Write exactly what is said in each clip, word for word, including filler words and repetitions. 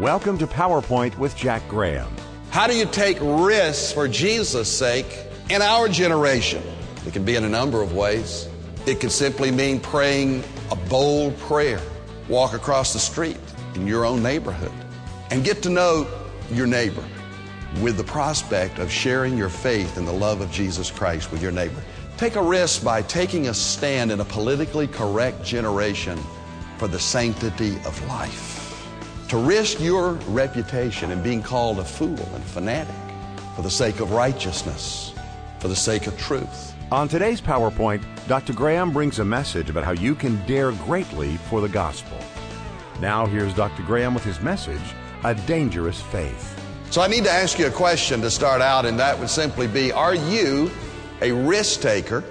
Welcome to PowerPoint with Jack Graham. How do you take risks for Jesus' sake in our generation? It can be in a number of ways. It could simply mean praying a bold prayer. Walk across the street in your own neighborhood and get to know your neighbor with the prospect of sharing your faith in the love of Jesus Christ with your neighbor. Take a risk by taking a stand in a politically correct generation for the sanctity of life. To risk your reputation and being called a fool and fanatic for the sake of righteousness, for the sake of truth. On today's PowerPoint, Doctor Graham brings a message about how you can dare greatly for the gospel. Now here's Doctor Graham with his message, A Dangerous Faith. So I need to ask you a question to start out, and that would simply be, are you a risk taker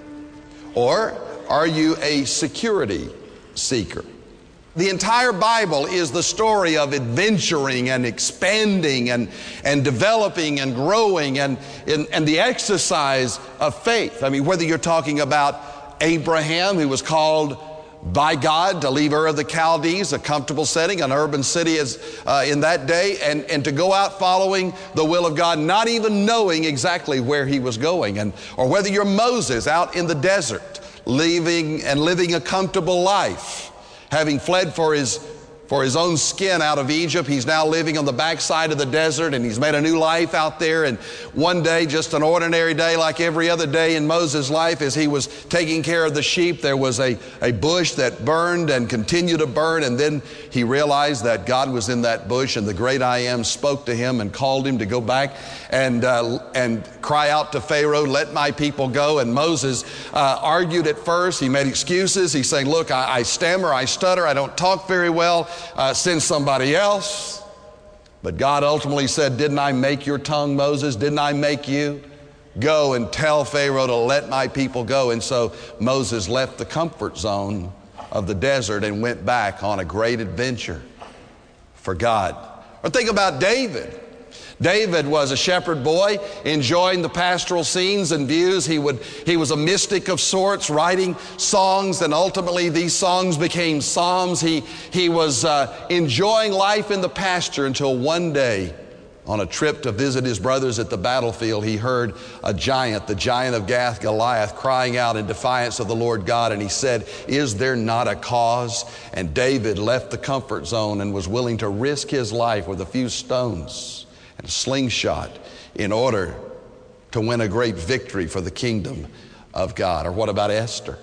or are you a security seeker? The entire Bible is the story of adventuring and expanding and, and developing and growing and, and, and the exercise of faith. I mean, whether you're talking about Abraham, who was called by God to leave Ur of the Chaldees, a comfortable setting, an urban city as, uh, in that day, and, and to go out following the will of God, not even knowing exactly where he was going. And, or whether you're Moses out in the desert, leaving and living a comfortable life, having fled for his, for his own skin out of Egypt. He's now living on the backside of the desert, and he's made a new life out there. And one day, just an ordinary day like every other day in Moses' life, as he was taking care of the sheep, there was a, a bush that burned and continued to burn. And then he realized that God was in that bush, and the great I Am spoke to him and called him to go back and, uh, and cry out to Pharaoh, let my people go. And Moses uh, argued at first. He made excuses. He's saying, look, I, I stammer, I stutter, I don't talk very well. Uh, send somebody else. But God ultimately said, didn't I make your tongue, Moses? Didn't I make you? Go and tell Pharaoh to let my people go. And so Moses left the comfort zone of the desert and went back on a great adventure for God. Or think about David. David was a shepherd boy enjoying the pastoral scenes and views. He would, he was a mystic of sorts, writing songs, and ultimately these songs became psalms. He, he was uh, enjoying life in the pasture until one day, on a trip to visit his brothers at the battlefield, he heard a giant, the giant of Gath, Goliath, crying out in defiance of the Lord God. And he said, is there not a cause? And David left the comfort zone and was willing to risk his life with a few stones and a slingshot in order to win a great victory for the kingdom of God. Or what about Esther?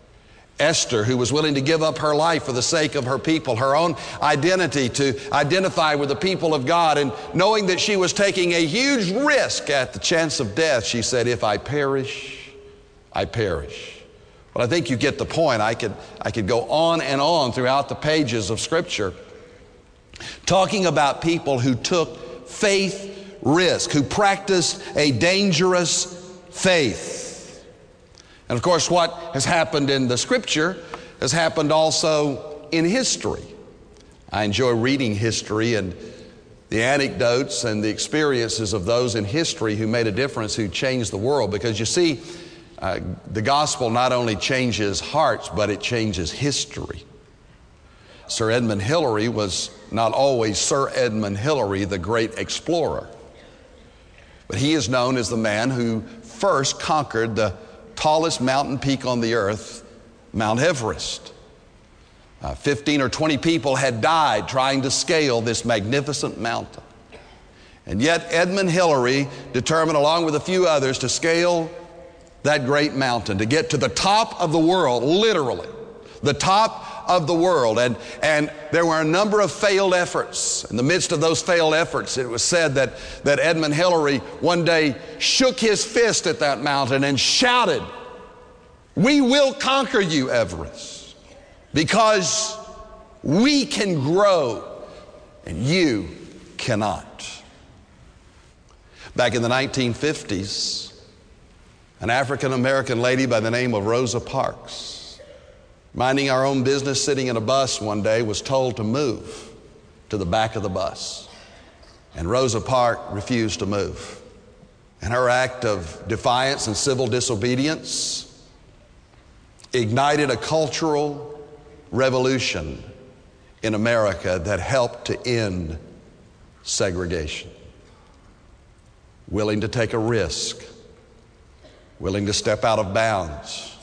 Esther, who was willing to give up her life for the sake of her people, her own identity, to identify with the people of God, and knowing that she was taking a huge risk at the chance of death, she said, if I perish, I perish. Well, I think you get the point. I could, I could go on and on throughout the pages of Scripture talking about people who took faith risk, who practiced a dangerous faith. And of course, what has happened in the Scripture has happened also in history. I enjoy reading history and the anecdotes and the experiences of those in history who made a difference, who changed the world. Because you see, uh, the gospel not only changes hearts, but it changes history. Sir Edmund Hillary was not always Sir Edmund Hillary, the great explorer, but he is known as the man who first conquered the tallest mountain peak on the earth, Mount Everest. Uh, fifteen or twenty people had died trying to scale this magnificent mountain. And yet Edmund Hillary determined, along with a few others, to scale that great mountain, to get to the top of the world, literally, the top of the world. And, and there were a number of failed efforts. In the midst of those failed efforts, it was said that, that Edmund Hillary one day shook his fist at that mountain and shouted, we will conquer you, Everest, because we can grow and you cannot. Back in the nineteen fifties, an African-American lady by the name of Rosa Parks, minding our own business, sitting in a bus one day, was told to move to the back of the bus. And Rosa Parks refused to move. And her act of defiance and civil disobedience ignited a cultural revolution in America that helped to end segregation. Willing to take a risk. Willing to step out of bounds.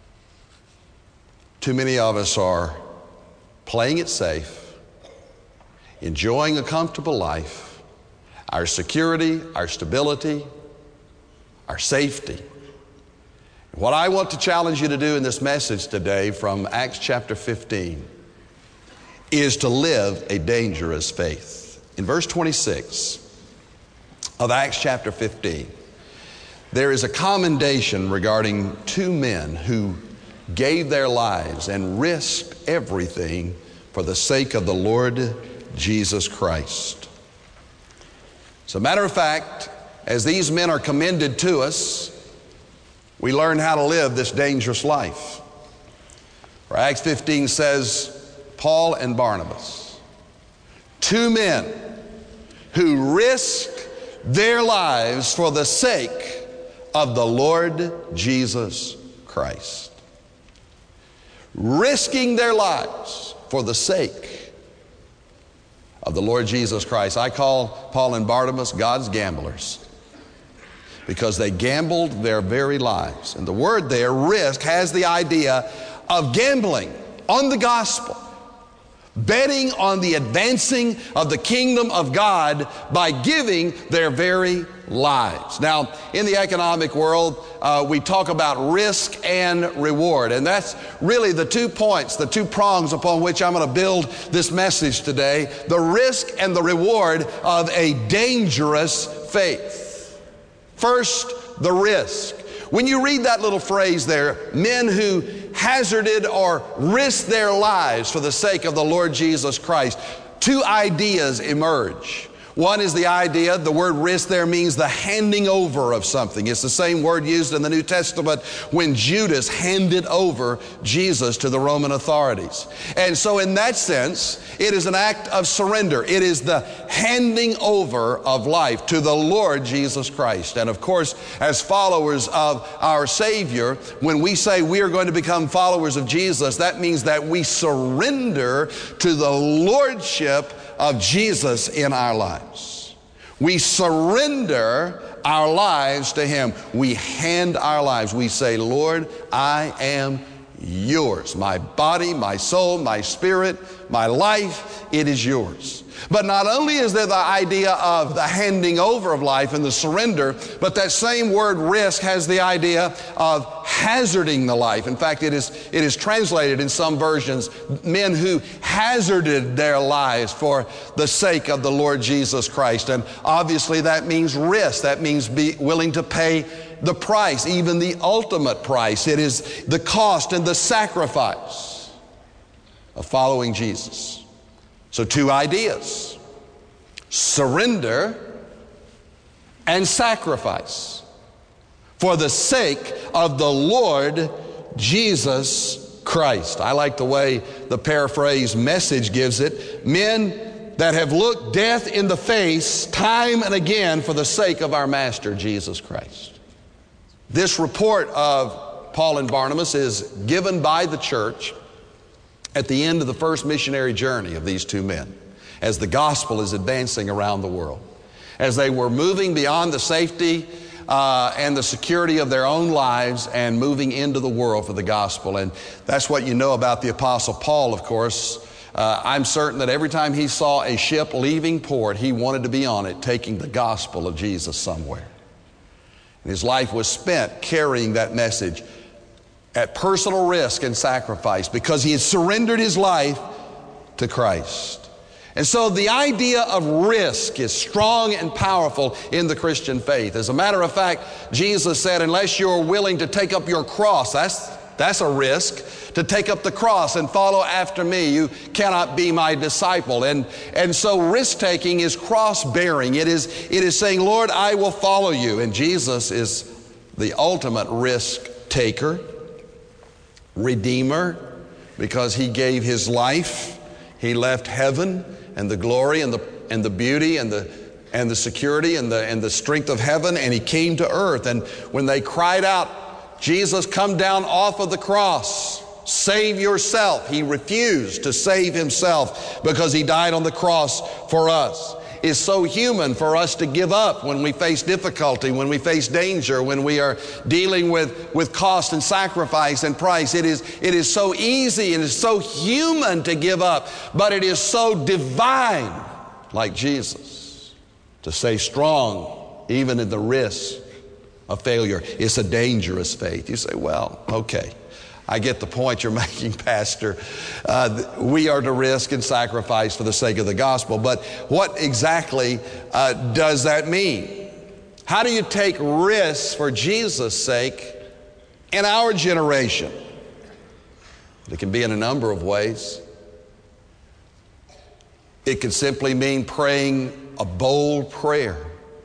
Too many of us are playing it safe, enjoying a comfortable life, our security, our stability, our safety. What I want to challenge you to do in this message today from Acts chapter fifteen is to live a dangerous faith. In verse twenty-six of Acts chapter fifteen, there is a commendation regarding two men who gave their lives and risked everything for the sake of the Lord Jesus Christ. As a matter of fact, as these men are commended to us, we learn how to live this dangerous life. For Acts fifteen says, Paul and Barnabas, two men who risked their lives for the sake of the Lord Jesus Christ. Risking their lives for the sake of the Lord Jesus Christ. I call Paul and Barnabas God's gamblers, because they gambled their very lives. And the word there, risk, has the idea of gambling on the gospel, betting on the advancing of the kingdom of God by giving their very lives. Now, in the economic world, uh, we talk about risk and reward, and that's really the two points, the two prongs upon which I'm going to build this message today: the risk and the reward of a dangerous faith. First, the risk. When you read that little phrase there, men who hazarded or risked their lives for the sake of the Lord Jesus Christ, two ideas emerge. One is the idea, the word risk there means the handing over of something. It's the same word used in the New Testament when Judas handed over Jesus to the Roman authorities. And so in that sense, it is an act of surrender. It is the handing over of life to the Lord Jesus Christ. And of course, as followers of our Savior, when we say we are going to become followers of Jesus, that means that we surrender to the lordship of Jesus in our lives. We surrender our lives to Him. We hand our lives. We say, Lord, I am yours. My body, my soul, my spirit, my life, it is yours. But not only is there the idea of the handing over of life and the surrender, but that same word risk has the idea of hazarding the life. In fact, it is, it is translated in some versions, men who hazarded their lives for the sake of the Lord Jesus Christ. And obviously that means risk. That means be willing to pay the price, even the ultimate price. It is the cost and the sacrifice of following Jesus. So two ideas: surrender and sacrifice for the sake of the Lord Jesus Christ. I like the way the paraphrase Message gives it: men that have looked death in the face time and again for the sake of our Master Jesus Christ. This report of Paul and Barnabas is given by the church at the end of the first missionary journey of these two men, as the gospel is advancing around the world, as they were moving beyond the safety uh, and the security of their own lives and moving into the world for the gospel. And that's what you know about the Apostle Paul, of course. Uh, I'm certain that every time he saw a ship leaving port, he wanted to be on it, taking the gospel of Jesus somewhere. And his life was spent carrying that message at personal risk and sacrifice, because he had surrendered his life to Christ. And so the idea of risk is strong and powerful in the Christian faith. As a matter of fact, Jesus said, unless you're willing to take up your cross, that's, that's a risk, to take up the cross and follow after me, you cannot be my disciple. And, and so risk-taking is cross-bearing. It is, it is saying, Lord, I will follow you. And Jesus is the ultimate risk-taker, Redeemer, because He gave His life. He left heaven and the glory and the and the beauty and the and the security and the and the strength of heaven, and He came to earth. And when they cried out, Jesus, come down off of the cross, save yourself, He refused to save Himself because He died on the cross for us. is so human for us to give up when we face difficulty, when we face danger, when we are dealing with, with cost and sacrifice and price. It is, it is so easy and it's so human to give up, but it is so divine, like Jesus, to stay strong even in the risk of failure. It's a dangerous faith. You say, well, okay, I get the point you're making, Pastor. Uh, we are to risk and sacrifice for the sake of the gospel. But what exactly uh, does that mean? How do you take risks for Jesus' sake in our generation? It can be in a number of ways. It can simply mean praying a bold prayer,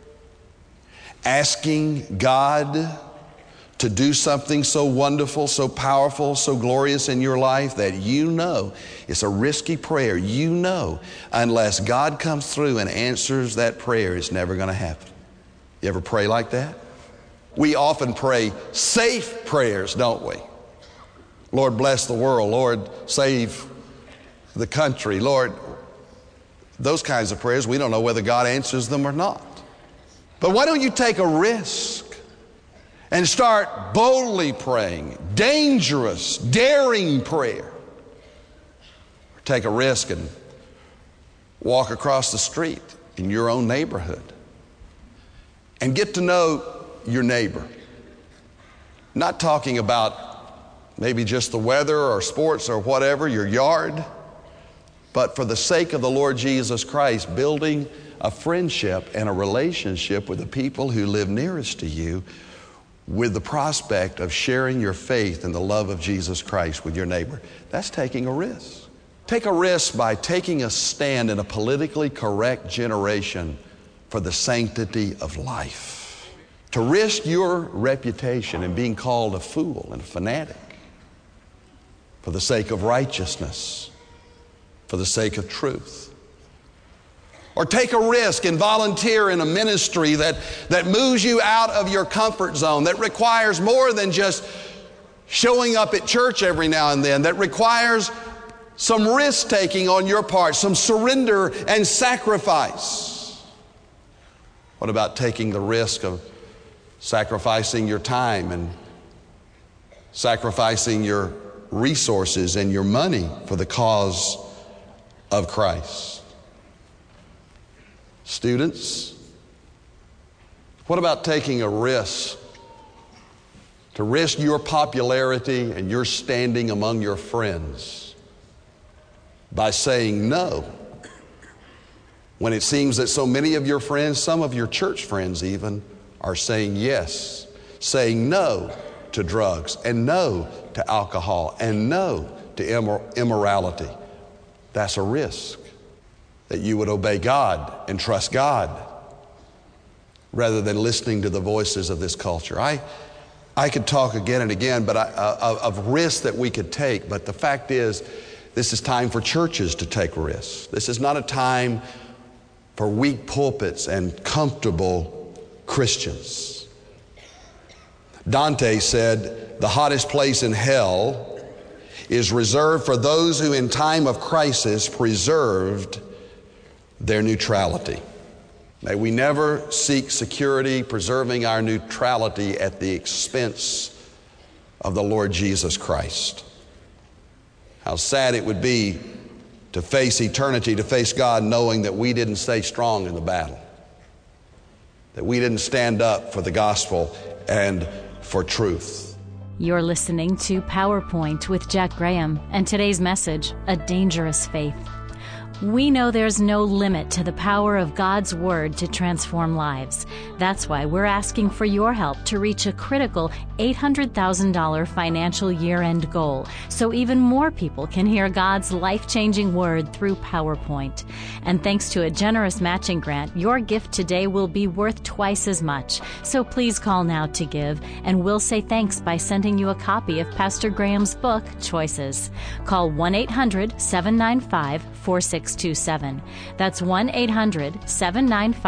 asking God to do something so wonderful, so powerful, so glorious in your life that you know it's a risky prayer. You know unless God comes through and answers that prayer, it's never going to happen. You ever pray like that? We often pray safe prayers, don't we? Lord, bless the world. Lord, save the country. Lord, those kinds of prayers, we don't know whether God answers them or not. But why don't you take a risk and start boldly praying, dangerous, daring prayer? Or take a risk and walk across the street in your own neighborhood and get to know your neighbor. Not talking about maybe just the weather or sports or whatever, your yard, but for the sake of the Lord Jesus Christ, building a friendship and a relationship with the people who live nearest to you, with the prospect of sharing your faith in the love of Jesus Christ with your neighbor. That's taking a risk. Take a risk by taking a stand in a politically correct generation for the sanctity of life. To risk your reputation and being called a fool and a fanatic for the sake of righteousness, for the sake of truth. Or take a risk and volunteer in a ministry that, that moves you out of your comfort zone, that requires more than just showing up at church every now and then, that requires some risk-taking on your part, some surrender and sacrifice. What about taking the risk of sacrificing your time and sacrificing your resources and your money for the cause of Christ? Students, what about taking a risk to risk your popularity and your standing among your friends by saying no when it seems that so many of your friends, some of your church friends even, are saying yes, saying no to drugs and no to alcohol and no to immor- immorality? That's a risk. That you would obey God and trust God rather than listening to the voices of this culture. I, I could talk again and again but I, uh, of risks that we could take, but the fact is, this is time for churches to take risks. This is not a time for weak pulpits and comfortable Christians. Dante said, the hottest place in hell is reserved for those who in time of crisis preserved their neutrality. May we never seek security preserving our neutrality at the expense of the Lord Jesus Christ. How sad it would be to face eternity, to face God knowing that we didn't stay strong in the battle, that we didn't stand up for the gospel and for truth. You're listening to PowerPoint with Jack Graham, and today's message, A Dangerous Faith. We know there's no limit to the power of God's Word to transform lives. That's why we're asking for your help to reach a critical eight hundred thousand dollars financial year-end goal, so even more people can hear God's life-changing Word through PowerPoint. And thanks to a generous matching grant, your gift today will be worth twice as much. So please call now to give, and we'll say thanks by sending you a copy of Pastor Graham's book, Choices. Call one eight hundred seven nine five four six two seven. That's one eight hundred seven nine five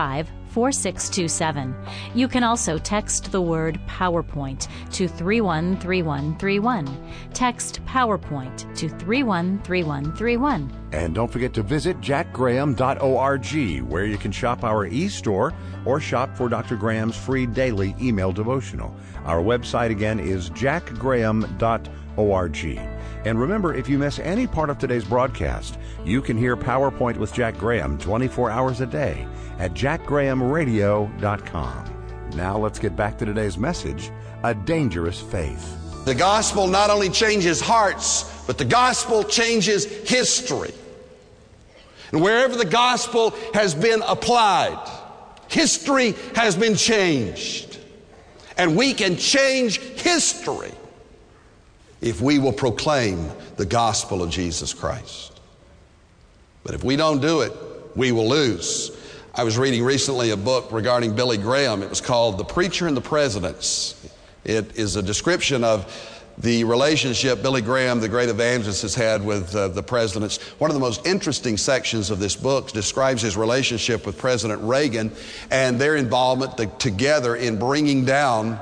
four six two seven. You can also text the word PowerPoint to three one three one three one. Text PowerPoint to three one three one three one. And don't forget to visit jack graham dot org, where you can shop our e-store or shop for Doctor Graham's free daily email devotional. Our website again is jack graham dot org. And remember, if you miss any part of today's broadcast, you can hear PowerPoint with Jack Graham twenty-four hours a day at jack graham radio dot com. Now let's get back to today's message, A Dangerous Faith. The gospel not only changes hearts, but the gospel changes history. And wherever the gospel has been applied, history has been changed. And we can change history if we will proclaim the gospel of Jesus Christ. But if we don't do it, we will lose. I was reading recently a book regarding Billy Graham. It was called The Preacher and the Presidents. It is a description of the relationship Billy Graham, the great evangelist, has had with uh, the presidents. One of the most interesting sections of this book describes his relationship with President Reagan and their involvement to, together in bringing down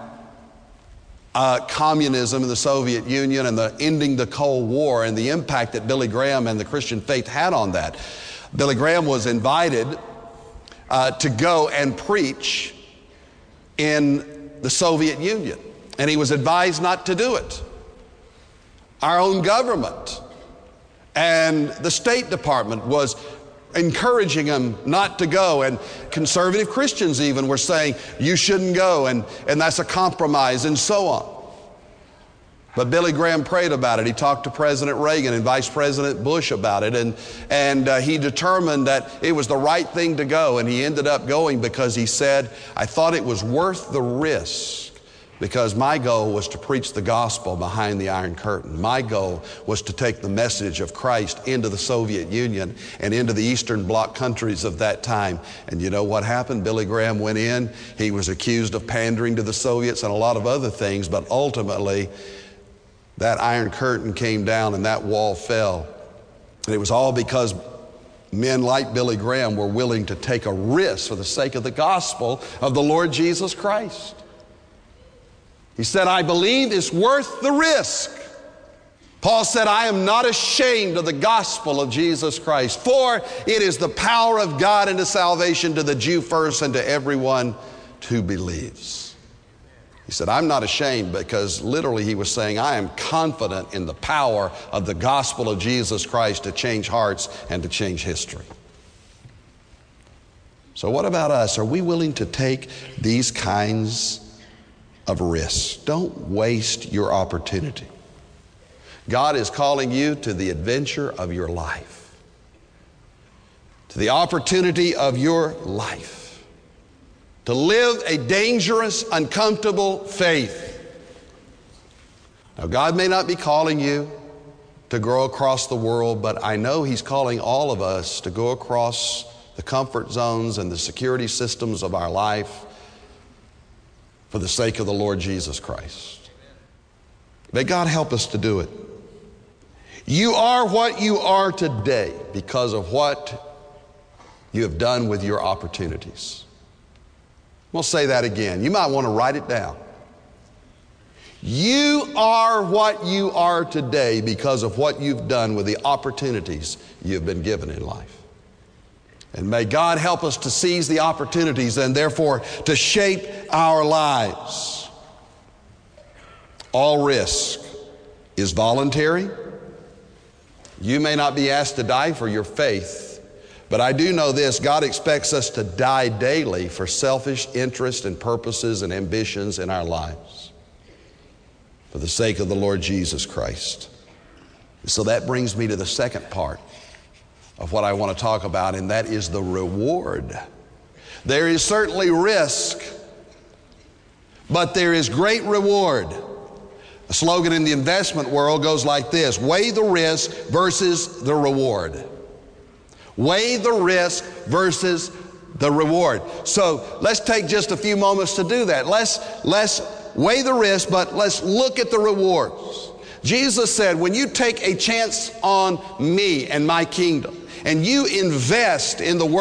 Uh, communism in the Soviet Union and the ending the Cold War, and the impact that Billy Graham and the Christian faith had on that. Billy Graham was invited uh, to go and preach in the Soviet Union, and he was advised not to do it. Our own government and the State Department was encouraging him not to go, and conservative Christians even were saying you shouldn't go, and, and that's a compromise, and so on. But Billy Graham prayed about it. He talked to President Reagan and Vice President Bush about it, and, and uh, he determined that it was the right thing to go, and he ended up going because he said, I thought it was worth the risk, because my goal was to preach the gospel behind the Iron Curtain. My goal was to take the message of Christ into the Soviet Union and into the Eastern Bloc countries of that time. And you know what happened? Billy Graham went in. He was accused of pandering to the Soviets and a lot of other things, but ultimately that Iron Curtain came down and that wall fell. And it was all because men like Billy Graham were willing to take a risk for the sake of the gospel of the Lord Jesus Christ. He said, I believe it's worth the risk. Paul said, I am not ashamed of the gospel of Jesus Christ, for it is the power of God unto salvation to the Jew first and to everyone who believes. He said, I'm not ashamed, because literally he was saying, I am confident in the power of the gospel of Jesus Christ to change hearts and to change history. So what about us? Are we willing to take these kinds of risks? Don't waste your opportunity. God is calling you to the adventure of your life, to the opportunity of your life, to live a dangerous, uncomfortable faith. Now, God may not be calling you to go across the world, but I know He's calling all of us to go across the comfort zones and the security systems of our life for the sake of the Lord Jesus Christ. May God help us to do it. You are what you are today because of what you have done with your opportunities. We'll say that again. You might want to write it down. You are what you are today because of what you've done with the opportunities you've been given in life. And may God help us to seize the opportunities and therefore to shape our lives. All risk is voluntary. You may not be asked to die for your faith, but I do know this: God expects us to die daily for selfish interests and purposes and ambitions in our lives for the sake of the Lord Jesus Christ. So that brings me to the second part of what I want to talk about, and that is the reward. There is certainly risk, but there is great reward. A slogan in the investment world goes like this: weigh the risk versus the reward. Weigh the risk versus the reward. So let's take just a few moments to do that. Let's, let's weigh the risk, but let's look at the rewards. Jesus said, when you take a chance on me and my kingdom, and you invest in the work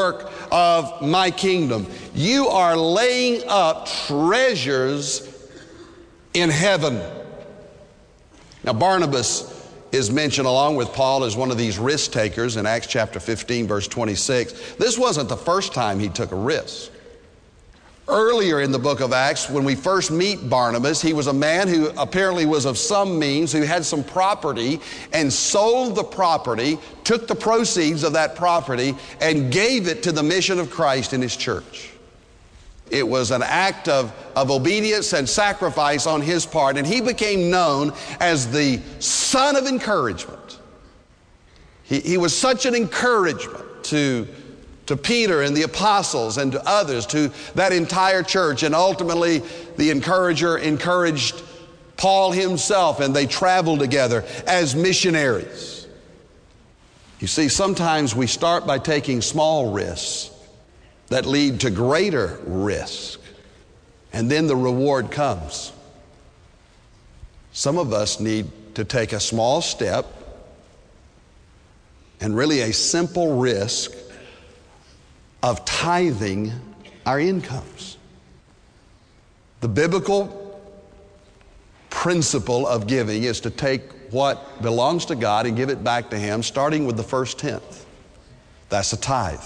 of my kingdom. You are laying up treasures in heaven. Now, Barnabas is mentioned along with Paul as one of these risk takers in Acts chapter fifteen, verse twenty-six. This wasn't the first time he took a risk. Earlier in the book of Acts, when we first meet Barnabas, he was a man who apparently was of some means, who had some property and sold the property, took the proceeds of that property and gave it to the mission of Christ in his church. It was an act of, of obedience and sacrifice on his part, and he became known as the son of encouragement. He, he was such an encouragement to to Peter and the apostles and to others, to that entire church. And ultimately, the encourager encouraged Paul himself, and they traveled together as missionaries. You see, sometimes we start by taking small risks that lead to greater risk, and then the reward comes. Some of us need to take a small step and really a simple risk of tithing our incomes. The biblical principle of giving is to take what belongs to God and give it back to Him, starting with the first tenth. That's a tithe.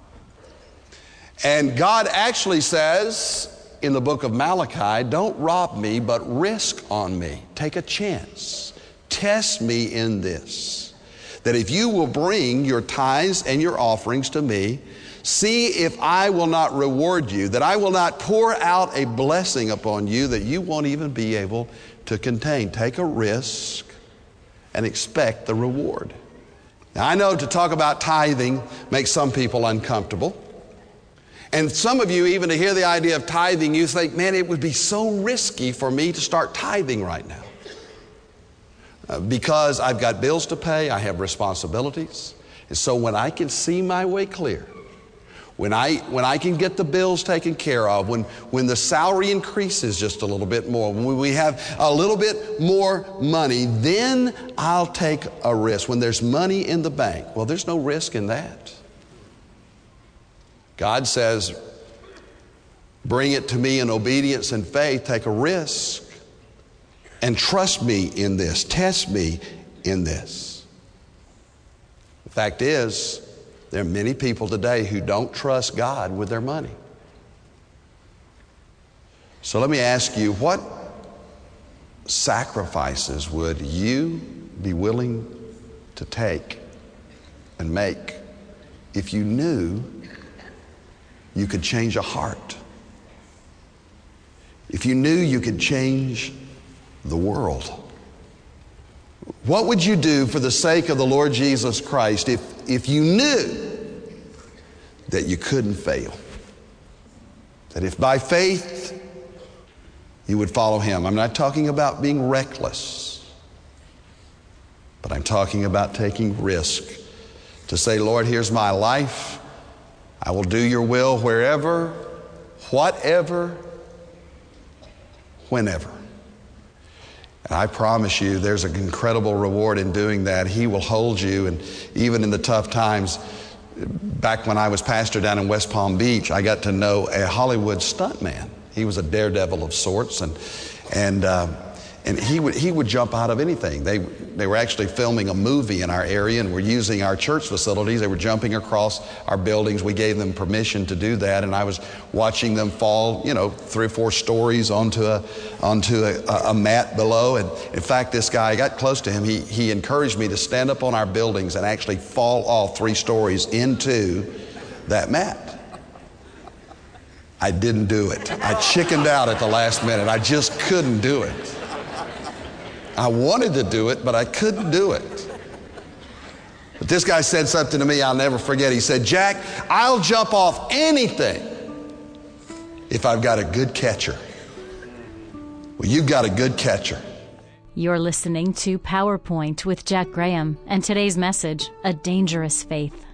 And God actually says in the book of Malachi, don't rob me, but risk on me. Take a chance. Test me in this. That if you will bring your tithes and your offerings to me, see if I will not reward you, that I will not pour out a blessing upon you that you won't even be able to contain. Take a risk and expect the reward. Now, I know to talk about tithing makes some people uncomfortable. And some of you, even to hear the idea of tithing, you think, man, it would be so risky for me to start tithing right now. Uh, because I've got bills to pay, I have responsibilities. And so when I can see my way clear, When I, when I can get the bills taken care of, when, when the salary increases just a little bit more, when we have a little bit more money, then I'll take a risk. When there's money in the bank, well, there's no risk in that. God says, bring it to me in obedience and faith, take a risk, and trust me in this, test me in this. The fact is, there are many people today who don't trust God with their money. So let me ask you, what sacrifices would you be willing to take and make if you knew you could change a heart? If you knew you could change the world? What would you do for the sake of the Lord Jesus Christ if, if you knew that you couldn't fail? That if by faith you would follow Him. I'm not talking about being reckless, but I'm talking about taking risk to say, Lord, here's my life. I will do your will wherever, whatever, whenever. And I promise you, there's an incredible reward in doing that. He will hold you, and even in the tough times. Back when I was pastor down in West Palm Beach, I got to know a Hollywood stuntman. He was a daredevil of sorts, and and uh, and he would he would jump out of anything. They they were actually filming a movie in our area, and were using our church facilities. They were jumping across our buildings. We gave them permission to do that, and I was watching them fall, you know, three or four stories onto a onto a, a mat below. And in fact, this guy, I got close to him. He he encouraged me to stand up on our buildings and actually fall off three stories into that mat. I didn't do it. I chickened out at the last minute. I just couldn't do it. I wanted to do it, but I couldn't do it. But this guy said something to me I'll never forget. He said, Jack, I'll jump off anything if I've got a good catcher. Well, you've got a good catcher. You're listening to PowerPoint with Jack Graham, and today's message, A Dangerous Faith.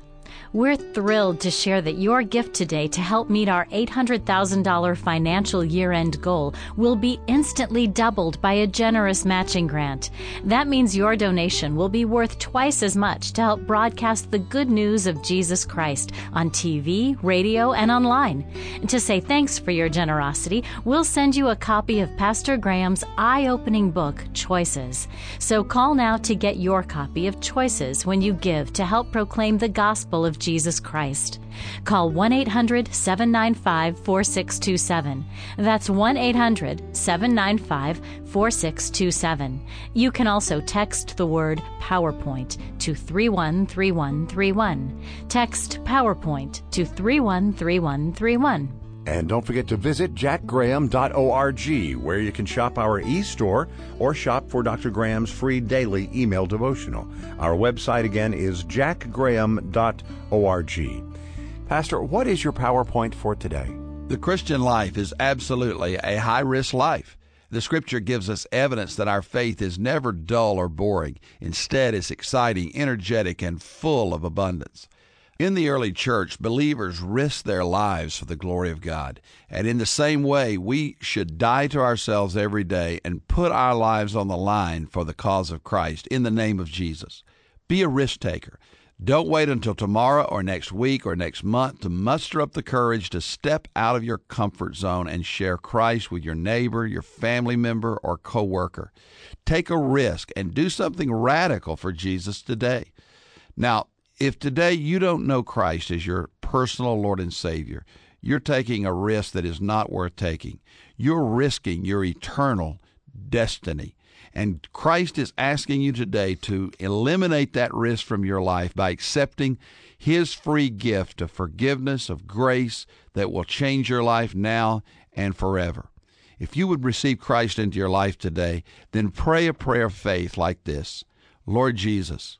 We're thrilled to share that your gift today to help meet our eight hundred thousand dollars financial year-end goal will be instantly doubled by a generous matching grant. That means your donation will be worth twice as much to help broadcast the good news of Jesus Christ on T V, radio, and online. And to say thanks for your generosity, we'll send you a copy of Pastor Graham's eye-opening book, Choices. So call now to get your copy of Choices when you give to help proclaim the gospel of Jesus Christ. Call one eight hundred, seven nine five, four six two seven. That's one eight hundred, seven nine five, four six two seven. You can also text the word PowerPoint to three one three one three one. Text PowerPoint to three one three one three one. And don't forget to visit jack graham dot org, where you can shop our e-store or shop for Doctor Graham's free daily email devotional. Our website again is jack graham dot org. Pastor, what is your PowerPoint for today? The Christian life is absolutely a high-risk life. The Scripture gives us evidence that our faith is never dull or boring. Instead, it's exciting, energetic, and full of abundance. In the early church, believers risked their lives for the glory of God. And in the same way, we should die to ourselves every day and put our lives on the line for the cause of Christ in the name of Jesus. Be a risk taker. Don't wait until tomorrow or next week or next month to muster up the courage to step out of your comfort zone and share Christ with your neighbor, your family member, or coworker. Take a risk and do something radical for Jesus today. Now, if today you don't know Christ as your personal Lord and Savior, you're taking a risk that is not worth taking. You're risking your eternal destiny. And Christ is asking you today to eliminate that risk from your life by accepting His free gift of forgiveness, of grace that will change your life now and forever. If you would receive Christ into your life today, then pray a prayer of faith like this. Lord Jesus,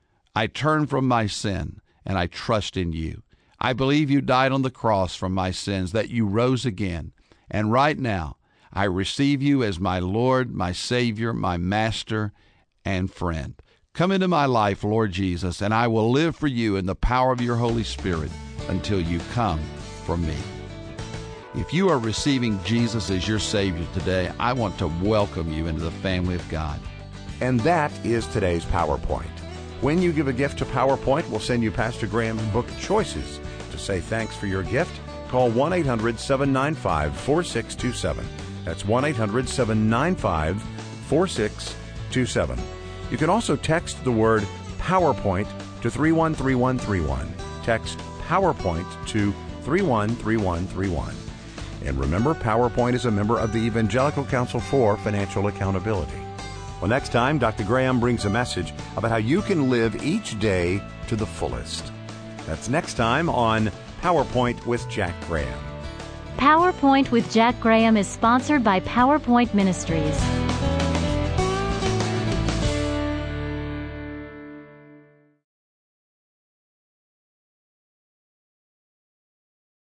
I turn from my sin and I trust in you. I believe you died on the cross for my sins, that you rose again. And right now, I receive you as my Lord, my Savior, my Master, and friend. Come into my life, Lord Jesus, and I will live for you in the power of your Holy Spirit until you come for me. If you are receiving Jesus as your Savior today, I want to welcome you into the family of God. And that is today's PowerPoint. When you give a gift to PowerPoint, we'll send you Pastor Graham's book, Choices. To say thanks for your gift, call one eight hundred, seven nine five, four six two seven. That's one eight hundred, seven nine five, four six two seven. You can also text the word PowerPoint to three one three one three one. Text PowerPoint to three one three one three one. And remember, PowerPoint is a member of the Evangelical Council for Financial Accountability. Well, next time, Doctor Graham brings a message about how you can live each day to the fullest. That's next time on PowerPoint with Jack Graham. PowerPoint with Jack Graham is sponsored by PowerPoint Ministries.